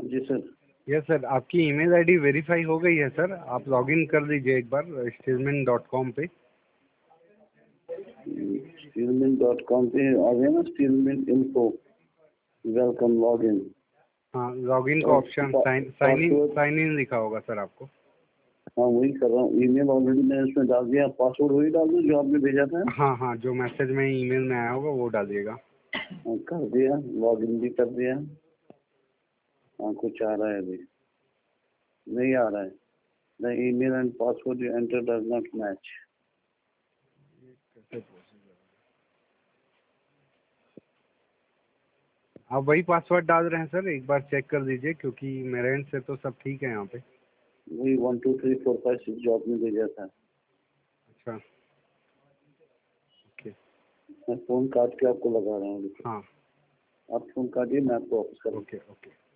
जी sir. Yes sir, आपकी email ID verify हो गई है सर, आप लॉगिन कर लीजिए एक बार steelman.com पे। steelman.com पे आ गया ना, steelman info वेलकम लॉगिन। हाँ, लॉगिन का ऑप्शन साइन इन लिखा होगा सर आपको। हाँ वही कर रहा हूँ, ईमेल ऑलरेडी मैंने उसमें डाल दिया, पासवर्ड वही डाल दूँ जो आपने भेजा था? हाँ हाँ, जो मैसेज में ईमेल में आया होगा वो डालिएगा। कर दिया, लॉगिन भी कर दिया। हाँ कुछ आ रहा है अभी, नहीं आ रहा है। The email and password you enter does not match. आप वही पासवर्ड डाल रहे हैं सर, एक बार चेक कर लीजिए, क्योंकि मेरे एंड से तो सब ठीक है यहाँ पे। वही 1 2 3 4 5 6 जो आपने भेजा था। अच्छा, ओके। मैं फोन काट के आपको लगा रहा हूँ। हाँ, आप फोन काटिए, मैं आपको वापस करूँ। Okay okay.